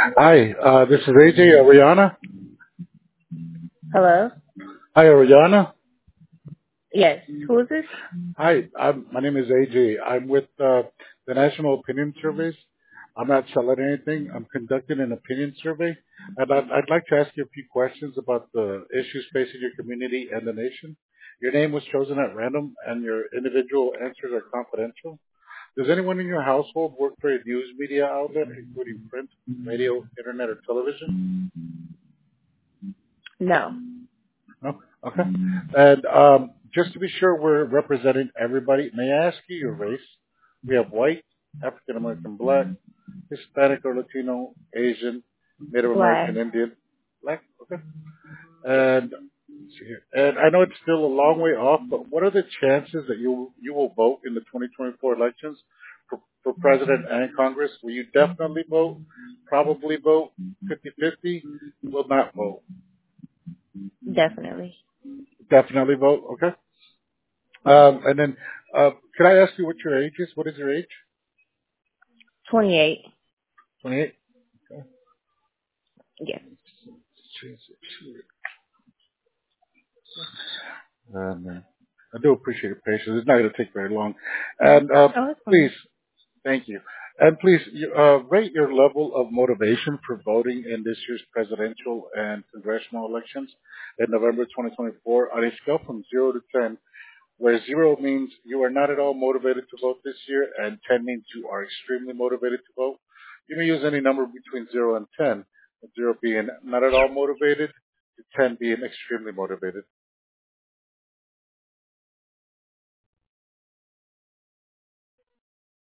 Hi, this is AJ Ariana. Hello? Hi, Ariana. Yes. Who is this? Hi, my name is AJ. I'm with the National Opinion Surveys. I'm not selling anything. I'm conducting an opinion survey, and I'd like to ask you a few questions about the issues facing your community and the nation. Your name was chosen at random, and your individual answers are confidential. Does anyone in your household work for a news media outlet, including print, radio, internet, or television? No. No? Okay. And just to be sure we're representing everybody, may I ask you your race? We have white, African American, black, Hispanic or Latino, Asian, Native American, Black. Indian, black. Okay. And let's see here. And I know it's still a long way off, but what are the chances that you will vote in the 2024 elections for president and Congress? Will you definitely vote? Probably vote? 50-50? Will not vote? Definitely. Definitely vote. Okay. And then, can I ask you what your age is? What is your age? 28. 28? Okay. Yes. I do appreciate your patience. It's not going to take very long. And Oh, that's please, fine. thank you. And please, rate your level of motivation for voting in this year's presidential and congressional elections in November 2024 on a scale from 0 to 10, where 0 means you are not at all motivated to vote this year, and 10 means you are extremely motivated to vote. You may use any number between 0 and 10, with 0 being not at all motivated, to 10 being extremely motivated.